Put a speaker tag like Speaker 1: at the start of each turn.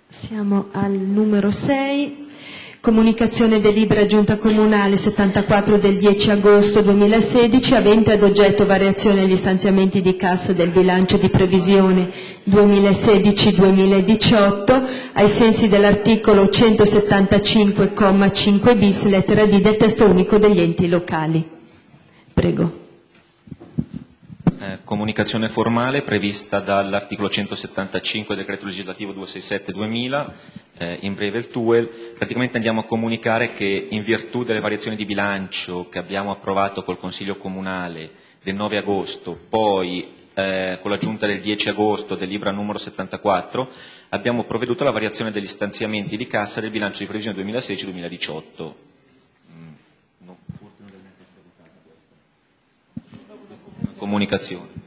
Speaker 1: Siamo al numero 6. Comunicazione delibera Giunta Comunale 74 del 10 agosto 2016, avente ad oggetto variazione agli stanziamenti di cassa del bilancio di previsione 2016-2018, ai sensi dell'articolo 175,5 bis, lettera D del testo unico degli enti locali. Prego.
Speaker 2: Comunicazione formale prevista dall'articolo 175 del decreto legislativo 267-2000, in breve il TUEL. Praticamente andiamo a comunicare che in virtù delle variazioni di bilancio che abbiamo approvato col Consiglio Comunale del 9 agosto, poi con la Giunta del 10 agosto del Libra numero 74, abbiamo provveduto alla variazione degli stanziamenti di cassa del bilancio di previsione 2016-2018. Comunicazione.